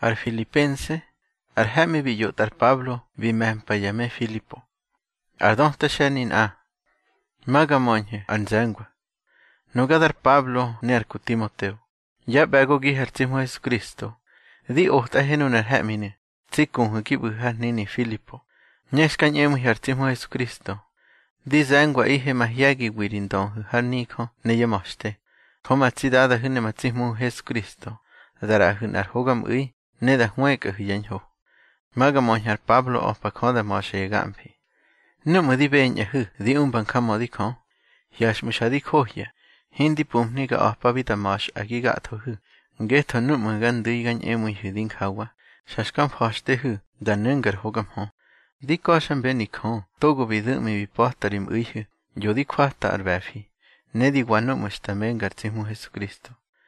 Ar Filipense, ar hemi biyot ar Pablo bimempayame Filipo. Ar donta shenin a. Maga monje an zengwa. Nogadar Pablo ne ar Timoteo. Ya bago gihertimo Jesucristo. Di ohta henun ar hemine. Tsikun gibu nini Filipo. Nyeskan emu hertimo Jesucristo. Di zengwa ihe mahyagi wirindon harniko ne yamoshte. Koma tsidada hune matsihmu Jesucristo. Dara hun ar hogam ui. Neda hueca hiyanho. Maga monjar Pablo o pakoda moshe gampi. No me di beña hu, di umban kamo di kon. Yash mushadi kohya. Hindi pumniga o pabita mosh agigato hu. Geto no me gandigan emui hudin kawa. Shashkam hoshte hu, dan nungar hogam ho. Di koshan beni kon, togo vidu mi vipotarim uihu. Yo di kwata arbafi. Nedi wano mushtamen gartimu Jesucristo.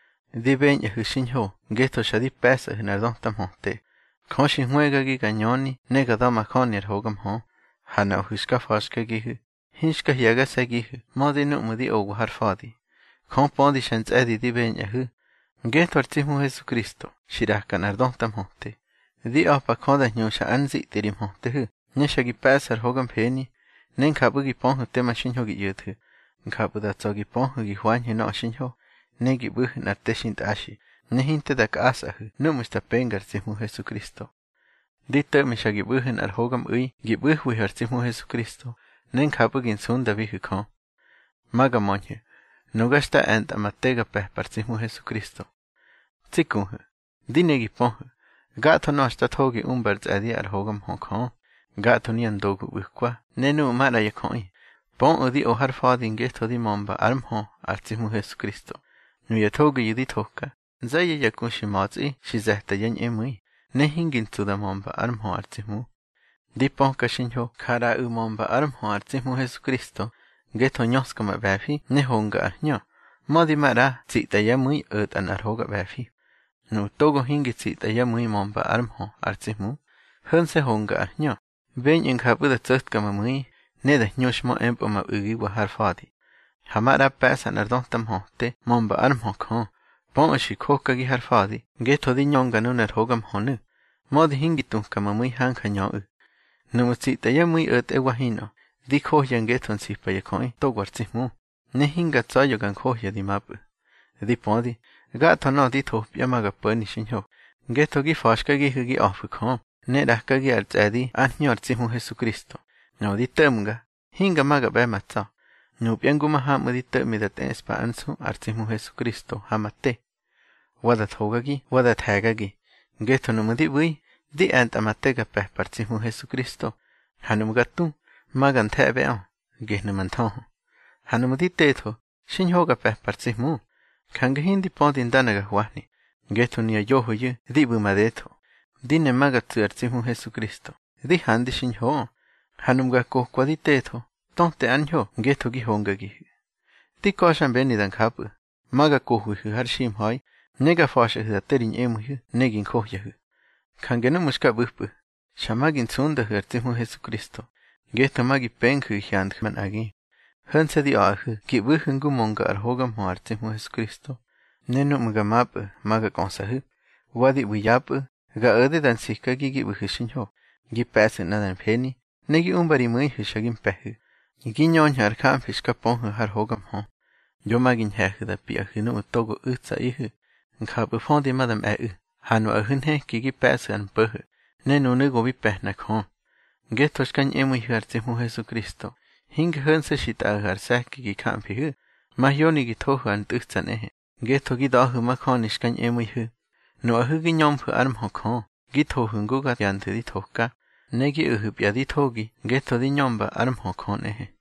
Di beña hu shinho, geto shadi pesa hinardon tamonte. Konshin huega gi ganyoni, nega dama konir hogam ho. Hana huska foska gihu. Hinska yaga sagihu, modi no mudi ogu harfadi. Kon pondi shans edi di beña hu. Geto artimu Jesucristo, shiraka nardon tamonte. Di opa konda nyosha anzi tirim honte hu. Nyesha gi pesar hogam peni, nen kabu gi ponhu tema shinho gi yuthu. Kabu da tsogi ponhu gi huanyi no shinho. Negi buh na teshint ashi, nehinte da kaasahu, numusta pengartimu Jesucristo. Dita mishagi buhin ar hogam ui, gibuh wihartimu Jesucristo, nen kapugin sunda vihu kon. Maga monje, nugasta ent amatega pehpartimu Jesucristo. Tsikunhu, dinegi ponhu, gato nosta togi umbarts adi ar hogam hokon, gato nian dogu buhkwa, nenu mara yakoi. Pon udi ohar fadin geto di momba armho artimu Jesucristo. Nu ya toga yudi toka, zaya yakun shimatzi, shizahta yan emui, nehingin tuda momba armho artimu. Di ponka shinho, kara u momba armho artimu Jesucristo, geto nyoskama bafi, nehonga arnyo, modi mara, zita yamui an arhoga bafi. Nu togo hingi zita yamui momba armho artimu, hunse honga arnyo, ben in kabuda tsutkama mui, neda nyoshmo empoma ugi wahar fadi. Hamara pesa nardon tamhote, momba armho kon. Pon ashi koka gi harfadi, geto di nyonga nunar hogam honu. Modi hingitung kama mui hanka nyo. Numutsita ya mui wahino, di kohyan geton sipa yakoi, togwartimu. Ne hinga tsayo gan kohya di mapu. Di podi, gato no di topya maga poni shinho. Geto gi foshka gi hugi ofu kon. Ne raka gi artsadi, anyortimu Jesucristo. No di temga, hinga maga bematsa. Nubianguma hamadita midat espa ansu artimu Jesucristo hamate. Wadat hogagi, wadat hagagi. Geto numadi bui, di ant amatega peh partimu Jesucristo. Hanumgatu, magan tebeo, gehnumantoho. Hanumadi teto, shin hoga peh partimu. Kangahin di podin danaga huahni. Geto niya yoho yu, di bumadeto. Dine magatu artimu Jesucristo. Di handi shin ho. Hanumgako kwadi teto. Tonte anjo, geto gi honga gi. Di koshan benidan kapu. Maga kohu hu harshim hoi, nega fasha hu aterin emu hu, negin kohya hu. Kangenu muska buhpu. Shamagin sunda hu artimu Jesucristo. Geto magi penku hyand man agi. Hansa di ahu, ki buhungu monga ar hogam ho artimu Jesucristo. Nenu mga mapu, maga konsa hu. Wadi wiyapu, ga ode dan sika gi buhushin ho. Gi pesa nadan peni, negi umbari mui hu shagin pehu. Ginyon har kam fiska ponhu har hogam ho. Yo magin hehu da pia hunu utogo utsa ihu. Nkabu fondi madam Hanu ahun he kigi pesa an puhu. Nenu nugo vi pehnak ho. Getoshkan emu hiartimu Jesucristo. Hing hunse shita agar seki gi kam pihu. Mahyoni gi tohu an tuhtsan ehe. Geto gi dahu makonishkan emu hu. No ahu gi nyompu arm ho ko. Gi tohu nguga yante di tohka. Negi uhu pia di togi. Geto di nyomba arm ho kon ehe.